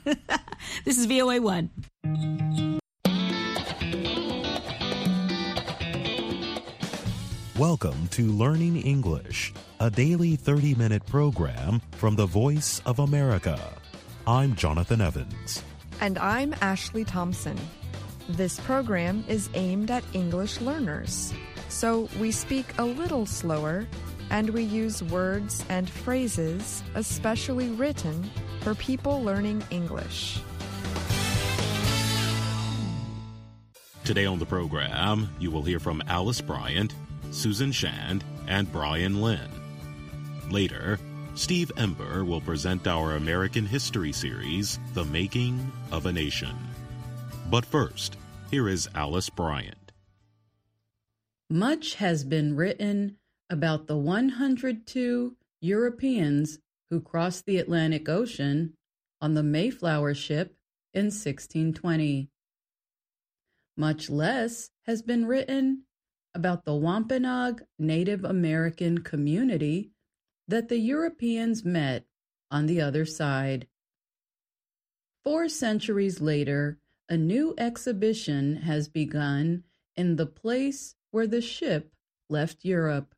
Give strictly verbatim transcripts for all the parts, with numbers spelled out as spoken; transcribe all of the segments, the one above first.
This is V O A one. Welcome to Learning English, a daily thirty-minute program from the Voice of America. I'm Jonathan Evans. And I'm Ashley Thompson. This program is aimed at English learners, so we speak a little slower and we use words and phrases especially written for people learning English. Today on the program, you will hear from Alice Bryant, Susan Shand, and Brian Lynn. Later, Steve Ember will present our American History series, The Making of a Nation. But first, here is Alice Bryant. Much has been written about the one hundred two Europeans who crossed the Atlantic Ocean on the Mayflower ship in sixteen twenty. Much less has been written about the Wampanoag Native American community that the Europeans met on the other side. Four centuries later, a new exhibition has begun in the place where the ship left Europe.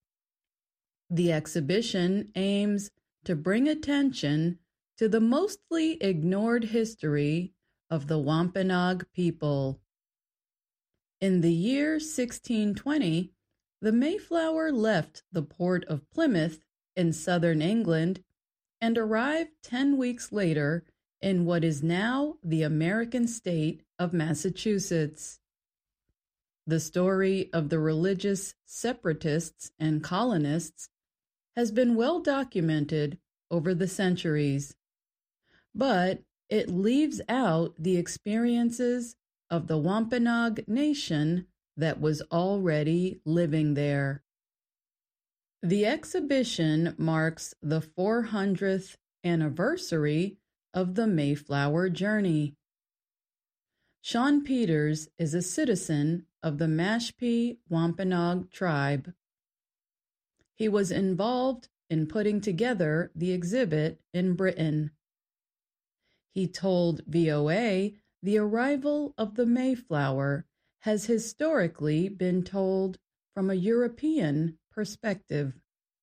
The exhibition aims to bring attention to the mostly ignored history of the Wampanoag people. In the year sixteen twenty, the Mayflower left the port of Plymouth in southern England and arrived ten weeks later in what is now the American state of Massachusetts. The story of the religious separatists and colonists has been well documented over the centuries, but it leaves out the experiences of the Wampanoag Nation that was already living there. The exhibition marks the four hundredth anniversary of the Mayflower journey. Sean Peters is a citizen of the Mashpee Wampanoag tribe. He was involved in putting together the exhibit in Britain. He told V O A the arrival of the Mayflower has historically been told from a European perspective.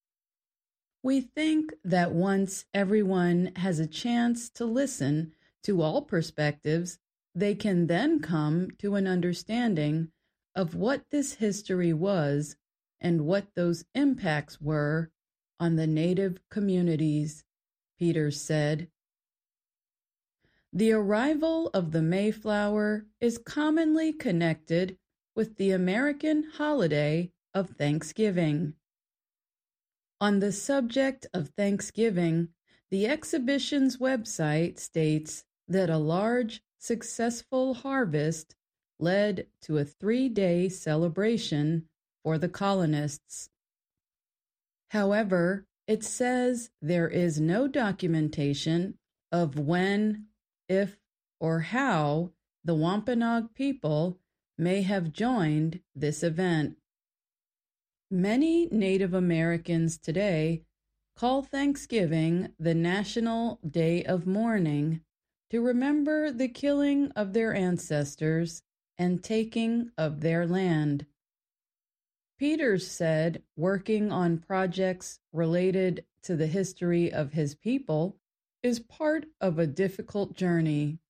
We think that once everyone has a chance to listen to all perspectives, they can then come to an understanding of what this history was and what those impacts were on the native communities, Peters said. The arrival of the Mayflower is commonly connected with the American holiday of Thanksgiving. On the subject of Thanksgiving, the exhibition's website states that a large, successful harvest led to a three-day celebration for the colonists. However, it says there is no documentation of when, if, or how the Wampanoag people may have joined this event. Many Native Americans today call Thanksgiving the National Day of Mourning to remember the killing of their ancestors and taking of their land. Peters said working on projects related to the history of his people is part of a difficult journey.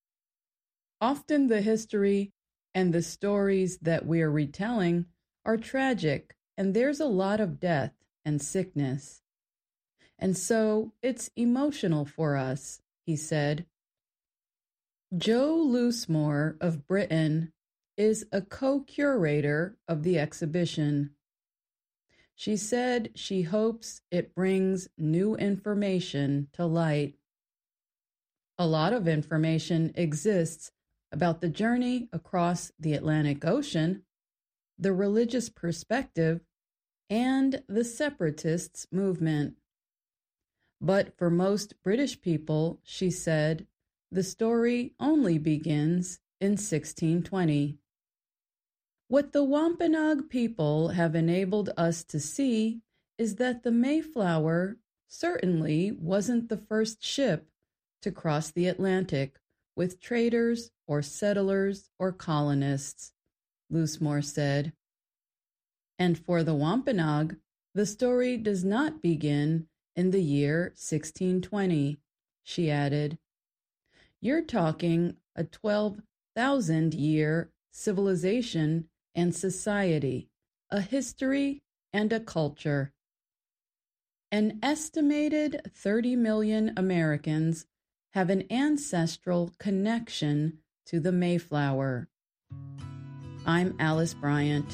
Often the history and the stories that we are retelling are tragic, and there's a lot of death and sickness. And so it's emotional for us, he said. Jo Loosemore of Britain is a co-curator of the exhibition. She said she hopes it brings new information to light. A lot of information exists about the journey across the Atlantic Ocean, the religious perspective, and the separatists' movement. But for most British people, she said, the story only begins in sixteen twenty. What the Wampanoag people have enabled us to see is that the Mayflower certainly wasn't the first ship to cross the Atlantic with traders or settlers or colonists, Loosemore said. And for the Wampanoag, the story does not begin in the year sixteen twenty, she added. You're talking a twelve thousand year civilization and society, a history and a culture. An estimated thirty million Americans have an ancestral connection to the Mayflower. I'm Alice Bryant.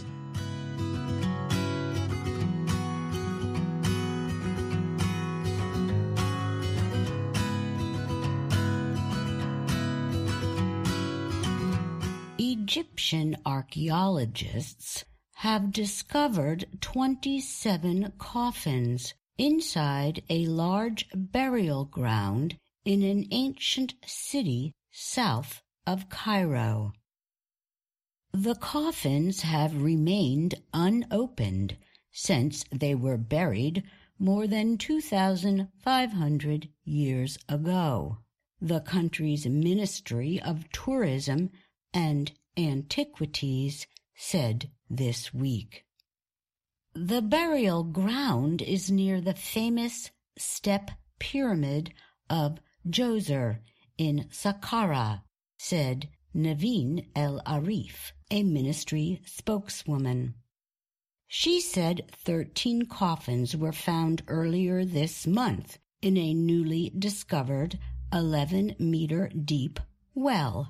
Egyptian archaeologists have discovered twenty-seven coffins inside a large burial ground in an ancient city south of Cairo. The coffins have remained unopened since they were buried more than two thousand five hundred years ago. The country's Ministry of Tourism and Antiquities said this week. The burial ground is near the famous step pyramid of Djoser in Saqqara, said Naveen El Arif, a ministry spokeswoman. She said thirteen coffins were found earlier this month in a newly discovered eleven-meter-deep well.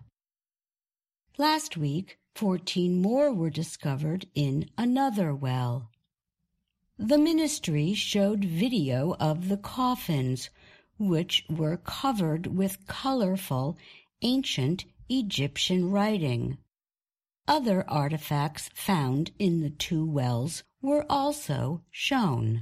Last week, fourteen more were discovered in another well. The ministry showed video of the coffins, which were covered with colorful ancient Egyptian writing. Other artifacts found in the two wells were also shown.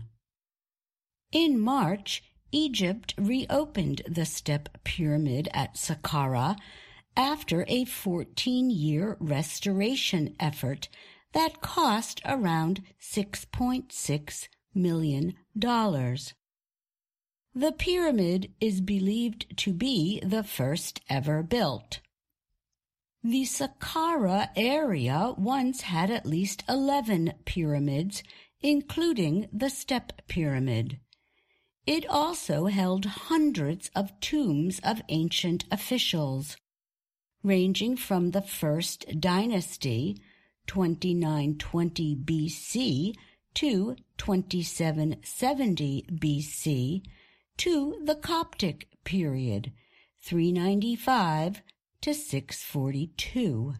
In March, Egypt reopened the step pyramid at Saqqara after a fourteen-year restoration effort that cost around six point six million dollars. The pyramid is believed to be the first ever built. The Saqqara area once had at least eleven pyramids, including the Step Pyramid. It also held hundreds of tombs of ancient officials, ranging from the First Dynasty, twenty-nine twenty B C, to twenty-seven seventy B C, to the Coptic period, three ninety-five to six forty-two.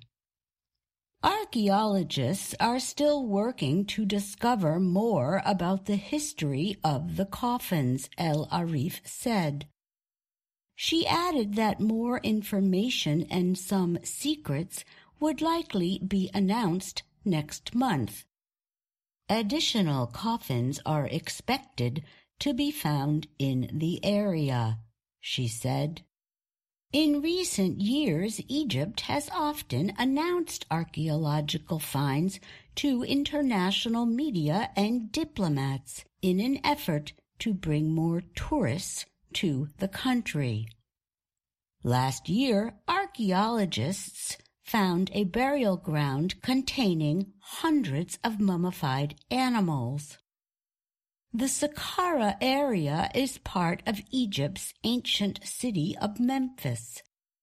Archaeologists are still working to discover more about the history of the coffins, El Arif said. She added that more information and some secrets would likely be announced next month. Additional coffins are expected to be found in the area, she said. In recent years, Egypt has often announced archaeological finds to international media and diplomats in an effort to bring more tourists to the country. Last year, archaeologists found a burial ground containing hundreds of mummified animals. The Saqqara area is part of Egypt's ancient city of Memphis.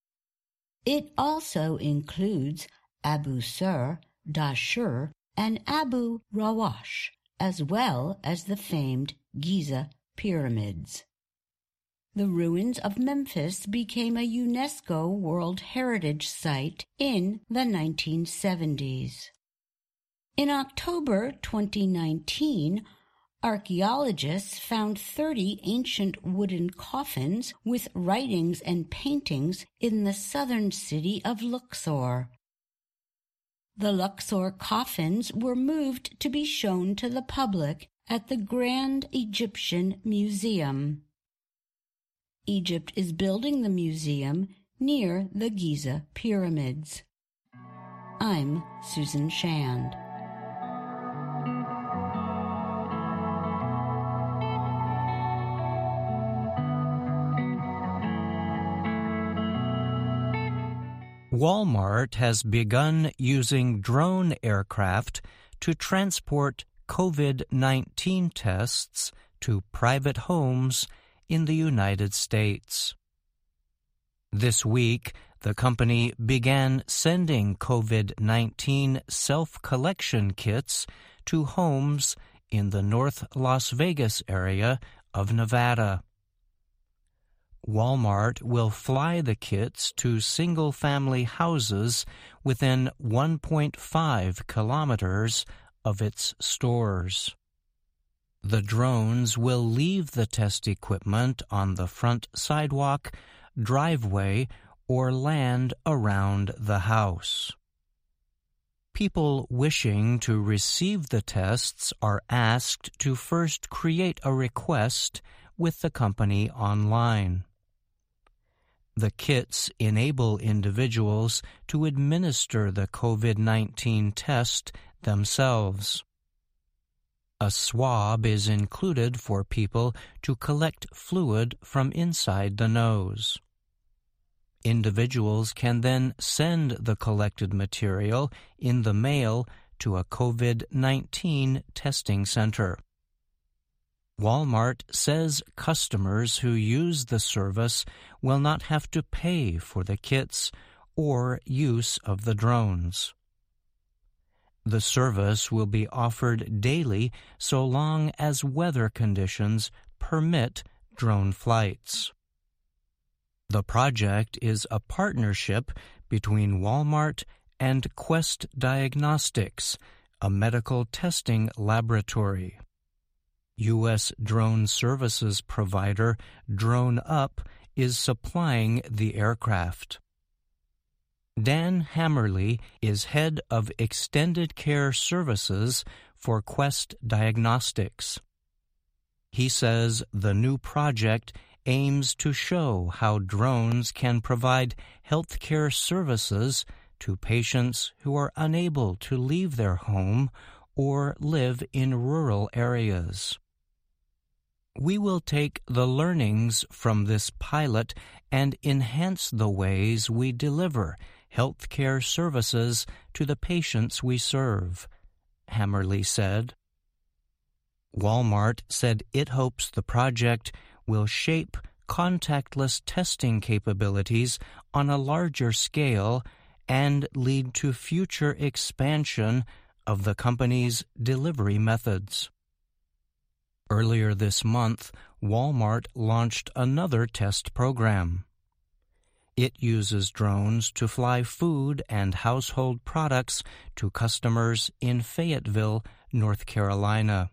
It also includes Abu Sur, Dashur, and Abu Rawash, as well as the famed Giza pyramids. The ruins of Memphis became a UNESCO World Heritage Site in the nineteen seventies. In October twenty nineteen, archaeologists found thirty ancient wooden coffins with writings and paintings in the southern city of Luxor. The Luxor coffins were moved to be shown to the public at the Grand Egyptian Museum. Egypt is building the museum near the Giza pyramids. I'm Susan Shand. Walmart has begun using drone aircraft to transport COVID nineteen tests to private homes in the United States. This week, the company began sending COVID nineteen self-collection kits to homes in the North Las Vegas area of Nevada. Walmart will fly the kits to single-family houses within one point five kilometers of its stores. The drones will leave the test equipment on the front sidewalk, driveway, or land around the house. People wishing to receive the tests are asked to first create a request with the company online. The kits enable individuals to administer the COVID nineteen test themselves. A swab is included for people to collect fluid from inside the nose. Individuals can then send the collected material in the mail to a COVID nineteen testing center. Walmart says customers who use the service will not have to pay for the kits or use of the drones. The service will be offered daily so long as weather conditions permit drone flights. The project is a partnership between Walmart and Quest Diagnostics, a medical testing laboratory. U S drone services provider DroneUp is supplying the aircraft. Dan Hammerly is head of Extended Care Services for Quest Diagnostics. He says the new project aims to show how drones can provide healthcare services to patients who are unable to leave their home or live in rural areas. We will take the learnings from this pilot and enhance the ways we deliver healthcare services to the patients we serve, Hammerly said. Walmart said it hopes the project will shape contactless testing capabilities on a larger scale and lead to future expansion of the company's delivery methods. Earlier this month, Walmart launched another test program. It uses drones to fly food and household products to customers in Fayetteville, North Carolina.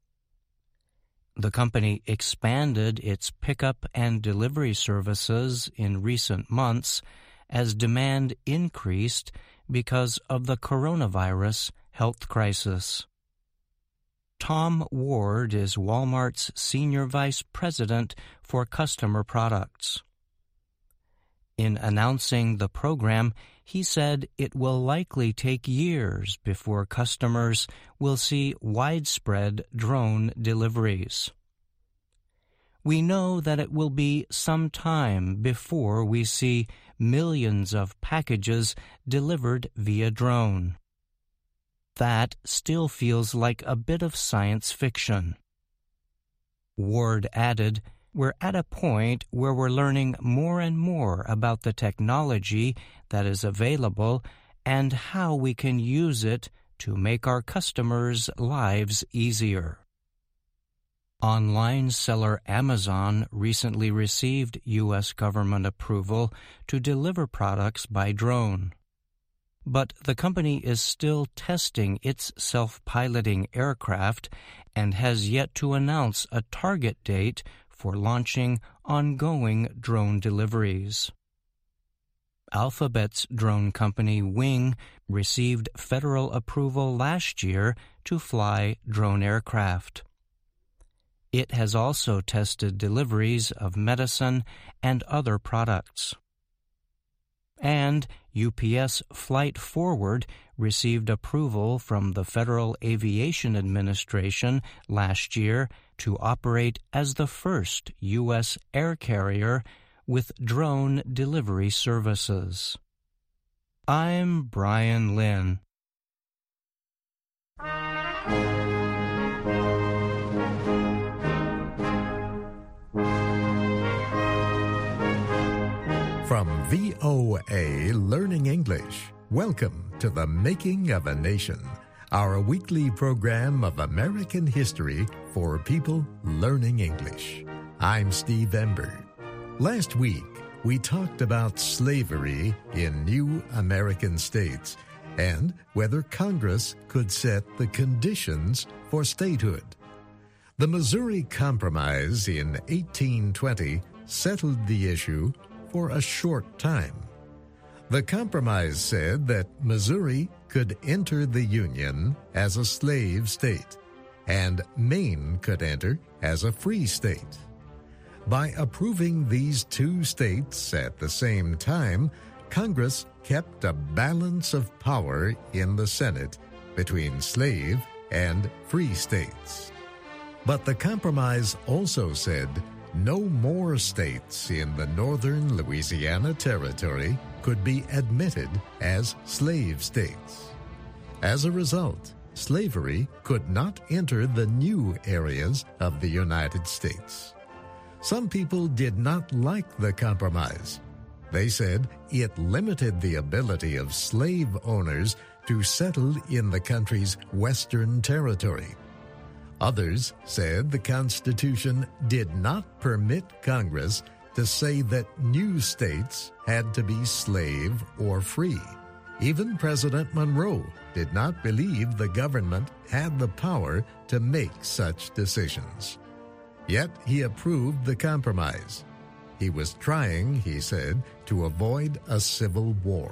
The company expanded its pickup and delivery services in recent months as demand increased because of the coronavirus health crisis. Tom Ward is Walmart's Senior Vice President for Customer Products. In announcing the program, he said it will likely take years before customers will see widespread drone deliveries. We know that it will be some time before we see millions of packages delivered via drone. That still feels like a bit of science fiction. Ward added, "We're at a point where we're learning more and more about the technology that is available and how we can use it to make our customers' lives easier." Online seller Amazon recently received U S government approval to deliver products by drone. But the company is still testing its self-piloting aircraft and has yet to announce a target date for launching ongoing drone deliveries. Alphabet's drone company Wing received federal approval last year to fly drone aircraft. It has also tested deliveries of medicine and other products. And U P S Flight Forward received approval from the Federal Aviation Administration last year to operate as the first U S air carrier with drone delivery services. I'm Brian Lynn. From V O A Learning English, welcome to The Making of a Nation, our weekly program of American history for people learning English. I'm Steve Ember. Last week, we talked about slavery in new American states and whether Congress could set the conditions for statehood. The Missouri Compromise in eighteen twenty settled the issue for a short time. The compromise said that Missouri could enter the Union as a slave state, and Maine could enter as a free state. By approving these two states at the same time, Congress kept a balance of power in the Senate between slave and free states. But the compromise also said no more states in the northern Louisiana Territory could be admitted as slave states. As a result, slavery could not enter the new areas of the United States. Some people did not like the compromise. They said it limited the ability of slave owners to settle in the country's western territory. Others said the Constitution did not permit Congress to say that new states had to be slave or free. Even President Monroe did not believe the government had the power to make such decisions. Yet he approved the compromise. He was trying, he said, to avoid a civil war.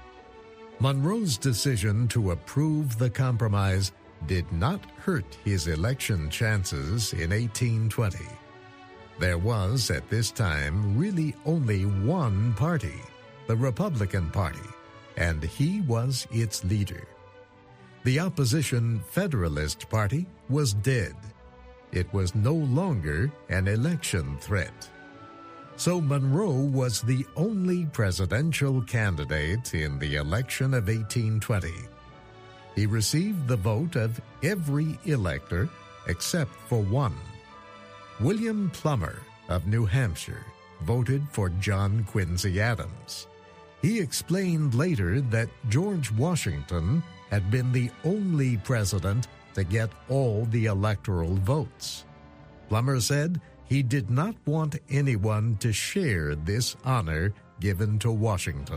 Monroe's decision to approve the compromise did not hurt his election chances in eighteen twenty. There was, at this time, really only one party, the Republican Party, and he was its leader. The opposition Federalist Party was dead. It was no longer an election threat. So Monroe was the only presidential candidate in the election of eighteen twenty. He received the vote of every elector except for one. William Plummer of New Hampshire voted for John Quincy Adams. He explained later that George Washington had been the only president to get all the electoral votes. Plummer said he did not want anyone to share this honor given to Washington.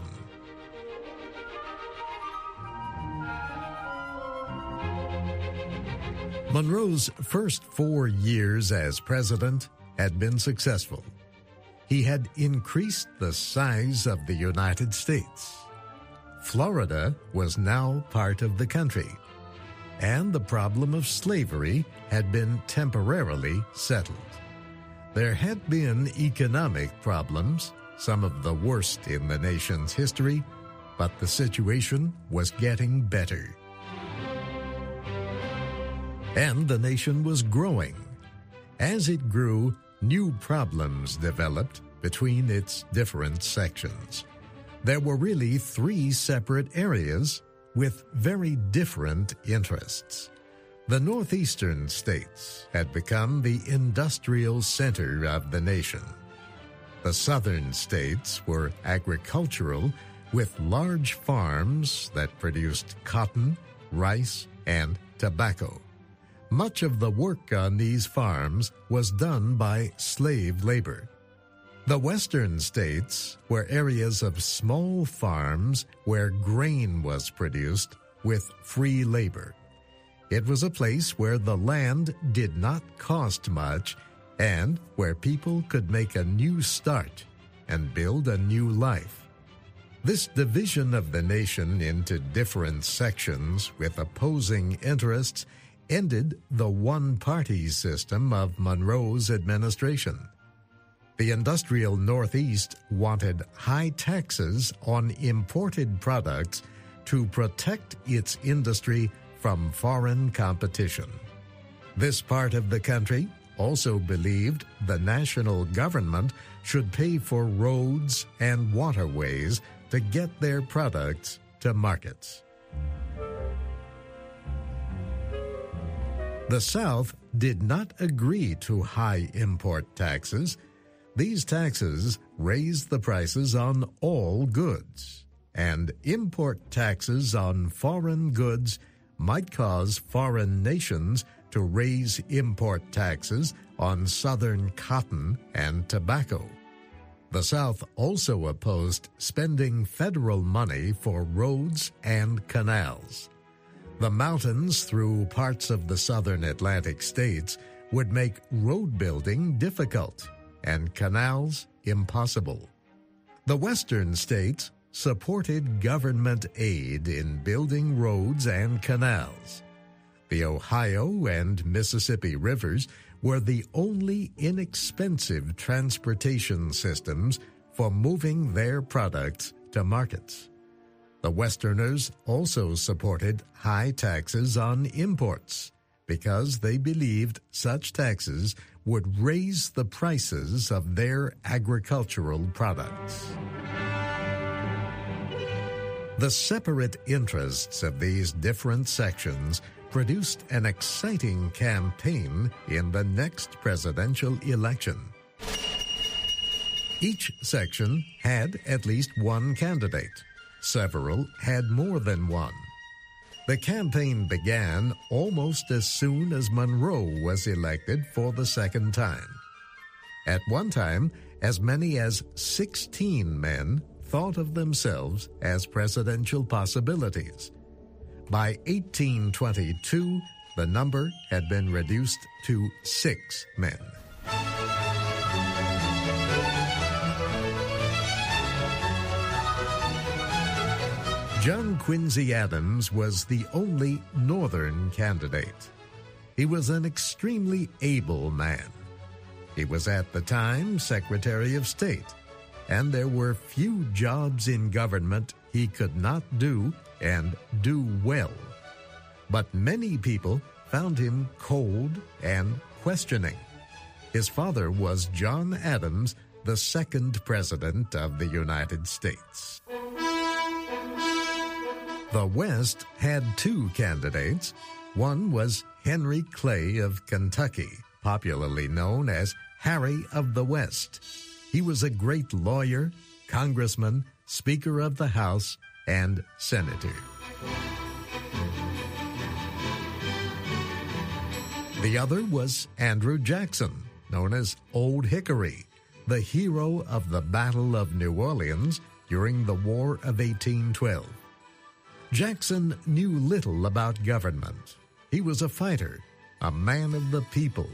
Monroe's first four years as president had been successful. He had increased the size of the United States. Florida was now part of the country, and the problem of slavery had been temporarily settled. There had been economic problems, some of the worst in the nation's history, but the situation was getting better. And the nation was growing. As it grew, new problems developed between its different sections. There were really three separate areas with very different interests. The northeastern states had become the industrial center of the nation. The southern states were agricultural, with large farms that produced cotton, rice, and tobacco. Much of the work on these farms was done by slave labor. The western states were areas of small farms where grain was produced with free labor. It was a place where the land did not cost much and where people could make a new start and build a new life. This division of the nation into different sections with opposing interests ended the one-party system of Monroe's administration. The industrial Northeast wanted high taxes on imported products to protect its industry from foreign competition. This part of the country also believed the national government should pay for roads and waterways to get their products to markets. The South did not agree to high import taxes. These taxes raised the prices on all goods, and import taxes on foreign goods might cause foreign nations to raise import taxes on Southern cotton and tobacco. The South also opposed spending federal money for roads and canals. The mountains through parts of the southern Atlantic states would make road building difficult and canals impossible. The western states supported government aid in building roads and canals. The Ohio and Mississippi rivers were the only inexpensive transportation systems for moving their products to markets. The Westerners also supported high taxes on imports because they believed such taxes would raise the prices of their agricultural products. The separate interests of these different sections produced an exciting campaign in the next presidential election. Each section had at least one candidate. Several had more than one. The campaign began almost as soon as Monroe was elected for the second time. At one time, as many as sixteen men thought of themselves as presidential possibilities. By eighteen twenty-two, the number had been reduced to six men. John Quincy Adams was the only Northern candidate. He was an extremely able man. He was at the time Secretary of State, and there were few jobs in government he could not do and do well. But many people found him cold and questioning. His father was John Adams, the second President of the United States. The West had two candidates. One was Henry Clay of Kentucky, popularly known as Harry of the West. He was a great lawyer, congressman, Speaker of the House, and senator. The other was Andrew Jackson, known as Old Hickory, the hero of the Battle of New Orleans during the War of eighteen twelve. Jackson knew little about government. He was a fighter, a man of the people.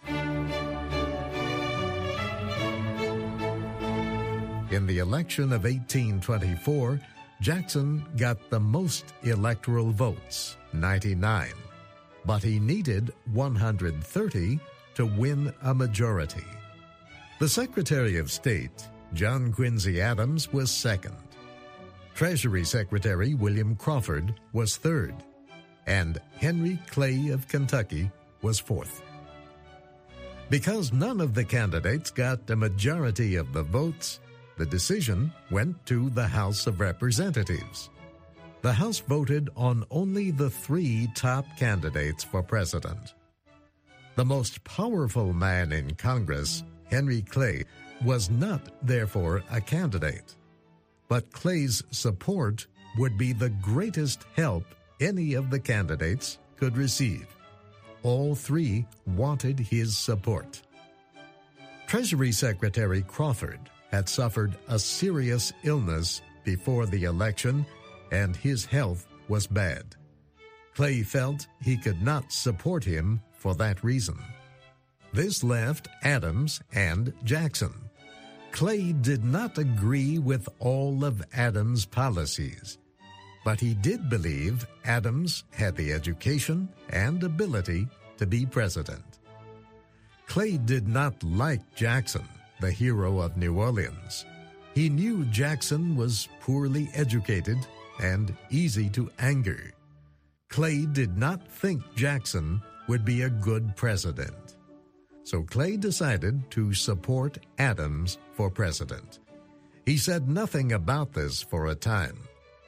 In the election of eighteen twenty-four, Jackson got the most electoral votes, ninety-nine, but he needed one hundred thirty to win a majority. The Secretary of State, John Quincy Adams, was second. Treasury Secretary William Crawford was third, and Henry Clay of Kentucky was fourth. Because none of the candidates got a majority of the votes, the decision went to the House of Representatives. The House voted on only the three top candidates for president. The most powerful man in Congress, Henry Clay, was not therefore a candidate. But Clay's support would be the greatest help any of the candidates could receive. All three wanted his support. Treasury Secretary Crawford had suffered a serious illness before the election, and his health was bad. Clay felt he could not support him for that reason. This left Adams and Jackson. Clay did not agree with all of Adams' policies, but he did believe Adams had the education and ability to be president. Clay did not like Jackson, the hero of New Orleans. He knew Jackson was poorly educated and easy to anger. Clay did not think Jackson would be a good president. So Clay decided to support Adams for president. He said nothing about this for a time.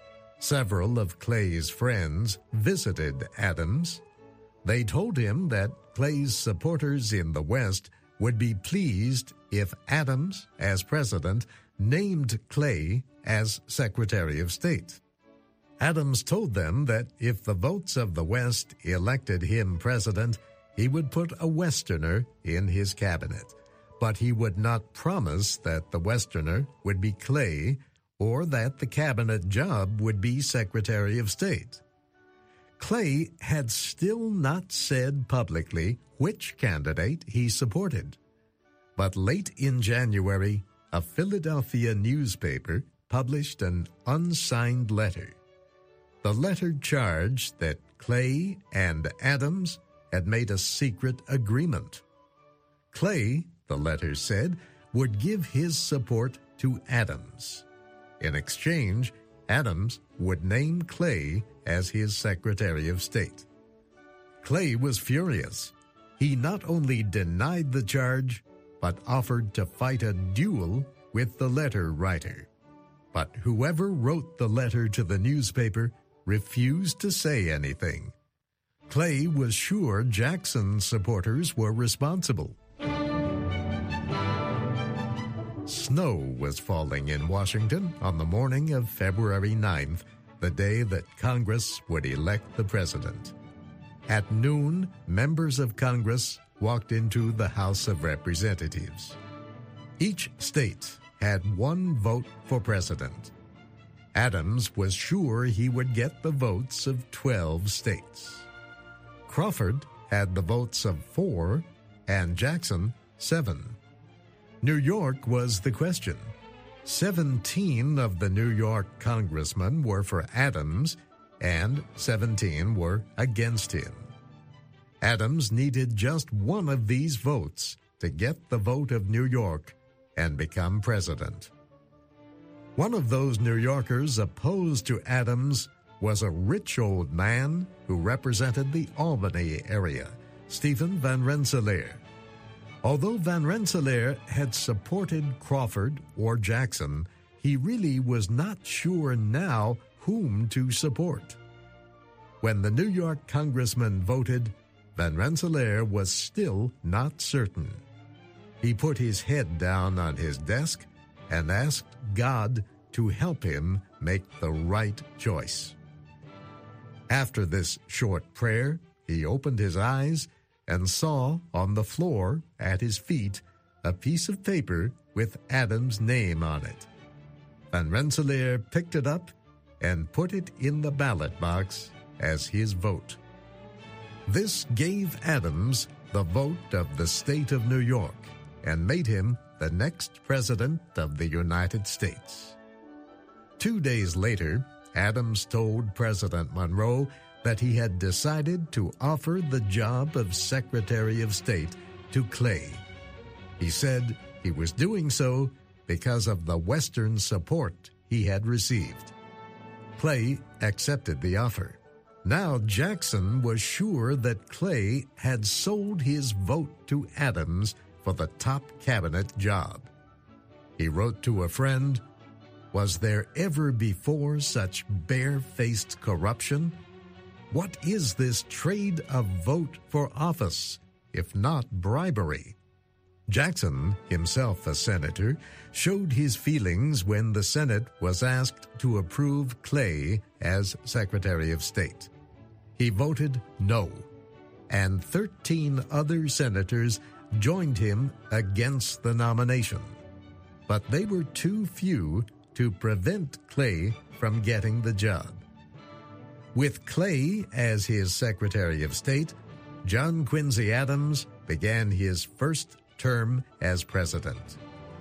Several of Clay's friends visited Adams. They told him that Clay's supporters in the West would be pleased if Adams, as president, named Clay as Secretary of State. Adams told them that if the votes of the West elected him president, he would put a Westerner in his cabinet, but he would not promise that the Westerner would be Clay or that the cabinet job would be Secretary of State. Clay had still not said publicly which candidate he supported. But late in January, a Philadelphia newspaper published an unsigned letter. The letter charged that Clay and Adams had made a secret agreement. Clay, the letter said, would give his support to Adams. In exchange, Adams would name Clay as his Secretary of State. Clay was furious. He not only denied the charge, but offered to fight a duel with the letter writer. But whoever wrote the letter to the newspaper refused to say anything. Clay was sure Jackson's supporters were responsible. Snow was falling in Washington on the morning of February ninth, the day that Congress would elect the president. At noon, members of Congress walked into the House of Representatives. Each state had one vote for president. Adams was sure he would get the votes of twelve states. Crawford had the votes of four, and Jackson seven. New York was the question. Seventeen of the New York congressmen were for Adams, and seventeen were against him. Adams needed just one of these votes to get the vote of New York and become president. One of those New Yorkers opposed to Adams was a rich old man who represented the Albany area, Stephen Van Rensselaer. Although Van Rensselaer had supported Crawford or Jackson, he really was not sure now whom to support. When the New York congressman voted, Van Rensselaer was still not certain. He put his head down on his desk and asked God to help him make the right choice. After this short prayer, he opened his eyes and saw on the floor at his feet a piece of paper with Adams' name on it. Van Rensselaer picked it up and put it in the ballot box as his vote. This gave Adams the vote of the state of New York and made him the next president of the United States. Two days later, Adams told President Monroe that he had decided to offer the job of Secretary of State to Clay. He said he was doing so because of the Western support he had received. Clay accepted the offer. Now Jackson was sure that Clay had sold his vote to Adams for the top cabinet job. He wrote to a friend, "Was there ever before such bare-faced corruption? What is this trade of vote for office, if not bribery?" Jackson, himself a senator, showed his feelings when the Senate was asked to approve Clay as Secretary of State. He voted no, and thirteen other senators joined him against the nomination. But they were too few to prevent Clay from getting the job. With Clay as his Secretary of State, John Quincy Adams began his first term as president.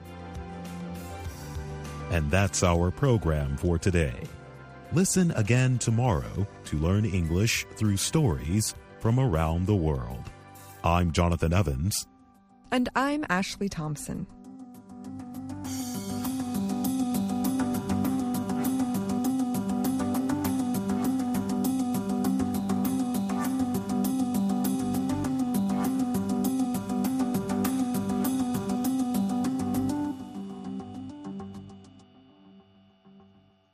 And that's our program for today. Listen again tomorrow to learn English through stories from around the world. I'm Jonathan Evans. And I'm Ashley Thompson.